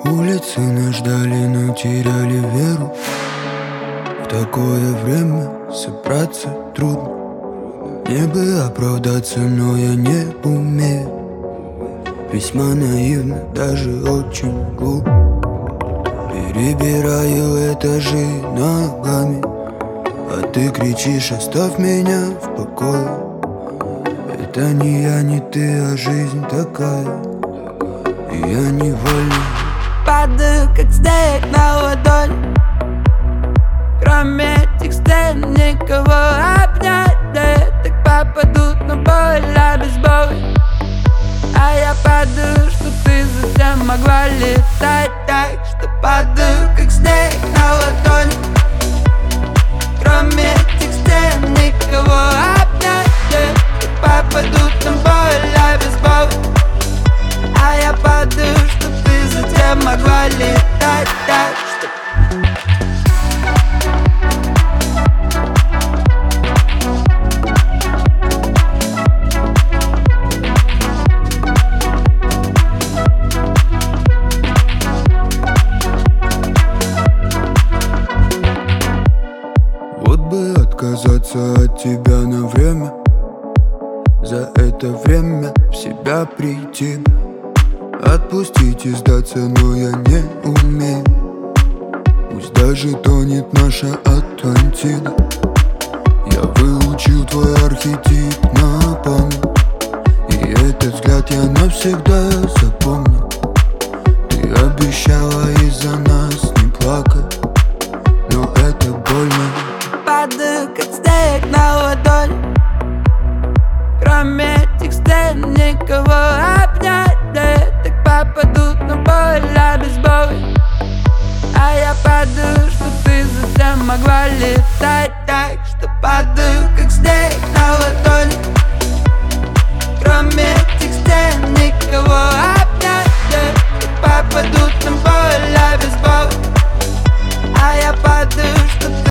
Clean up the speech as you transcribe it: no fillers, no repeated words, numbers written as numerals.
Улицы нас ждали, но теряли веру. В такое время собраться трудно. Мне бы оправдаться, но я не умею. Весьма наивно, даже очень глупо. Перебираю этажи ногами, а ты кричишь: оставь меня в покое. Это не я, не ты, а жизнь такая, и я невольно падаю, как снег на ладонь. Кроме этих стен никого обнять. Да я так попаду на поле без боли. А я падаю, что ты затем могла летать. Так что падаю, как снег на ладонь. Кроме этих стен никого обнять. Да я так попаду на поле без боли. А я падаю, что ты затем могла летать. Так что вот бы отказаться от тебя на время, за это время в себя прийти, отпустить и сдаться, но я не умею. Пусть даже тонет наша Атлантида. Я выучил твой архетип на память, и этот взгляд я навсегда запомню. Ты обещала из-за нас не плакать, но это больно. падаю, как снег на ладонь. Кроме этих стен никого обнять. Да я так попаду на поле без боли.